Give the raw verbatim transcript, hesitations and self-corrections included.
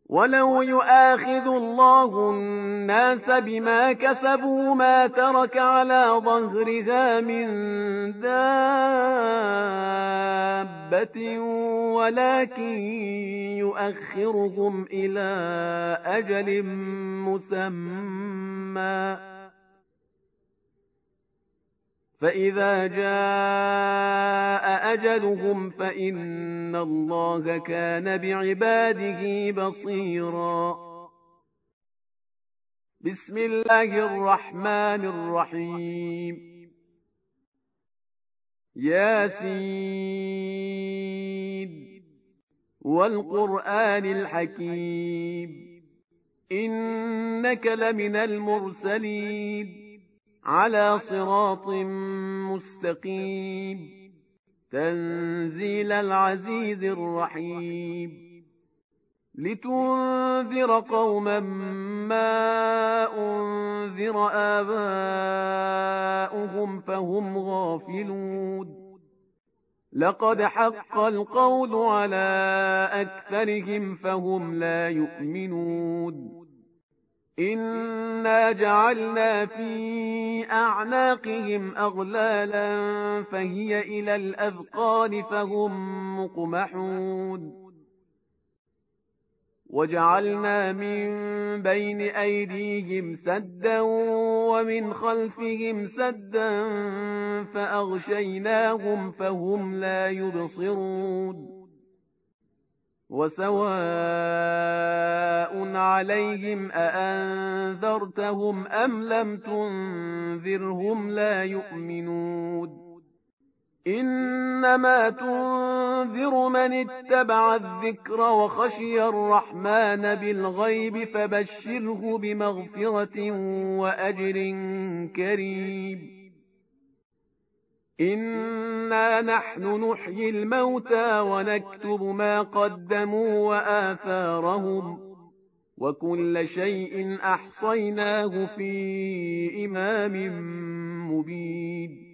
ولو يؤاخذ الله الناس بما كسبوا ما ترك على ظهرها من دابة ولكن يؤخرهم إلى أجل مسمى فإذا جاء أجلهم فإن الله كان بعباده بصيرا. بسم الله الرحمن الرحيم. ياسين والقرآن الحكيم إنك لمن المرسلين على صراط مستقيم تنزيل العزيز الرحيم لتنذر قوما ما أنذر آباؤهم فهم غافلون لقد حق القول على أكثرهم فهم لا يؤمنون إنا جعلنا في أعناقهم أغلالا فهي إلى الأذقان فهم مقمحون وجعلنا من بين أيديهم سدا ومن خلفهم سدا فأغشيناهم فهم لا يبصرون وسواء عليهم أأنذرتهم أم لم تنذرهم لا يؤمنون إنما تنذر من اتبع الذكر وخشي الرحمن بالغيب فبشره بمغفرة وأجر كريم إنا نحن نحيي الموتى ونكتب ما قدموا وآثارهم وكل شيء أحصيناه في إمام مبين